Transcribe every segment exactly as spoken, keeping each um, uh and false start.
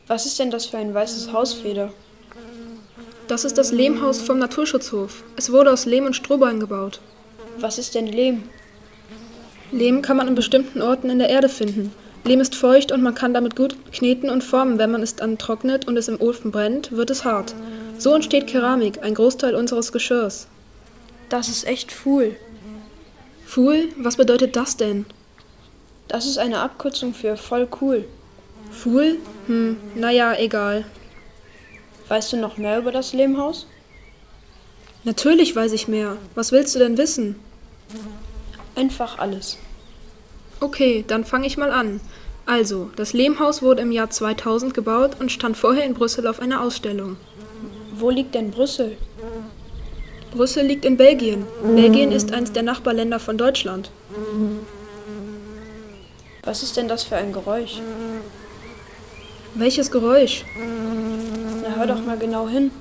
Was ist denn das für ein weißes Hausfeder? Das ist das Lehmhaus vom Naturschutzhof. Es wurde aus Lehm und Strohballen gebaut. Was ist denn Lehm? Lehm kann man an bestimmten Orten in der Erde finden. Lehm ist feucht und man kann damit gut kneten und formen. Wenn man es dann trocknet und es im Ofen brennt, wird es hart. So entsteht Keramik, ein Großteil unseres Geschirrs. Das ist echt Pfuhl. Pfuhl? Was bedeutet das denn? Das ist eine Abkürzung für voll cool. Pfuhl? Hm, naja, egal. Weißt du noch mehr über das Lehmhaus? Natürlich weiß ich mehr. Was willst du denn wissen? Einfach alles. Okay, dann fange ich mal an. Also, das Lehmhaus wurde im Jahr zweitausend gebaut und stand vorher in Brüssel auf einer Ausstellung. Wo liegt denn Brüssel? Brüssel liegt in Belgien. Belgien ist eines der Nachbarländer von Deutschland. Was ist denn das für ein Geräusch? Welches Geräusch? Na, hör doch mal genau hin.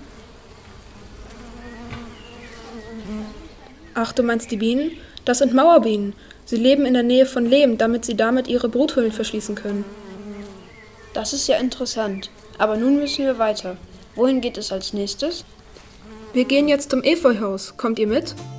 Ach, du meinst die Bienen? Das sind Mauerbienen. Sie leben in der Nähe von Lehm, damit sie damit ihre Bruthöhlen verschließen können. Das ist ja interessant. Aber nun müssen wir weiter. Wohin geht es als nächstes? Wir gehen jetzt zum Efeuhaus. Kommt ihr mit?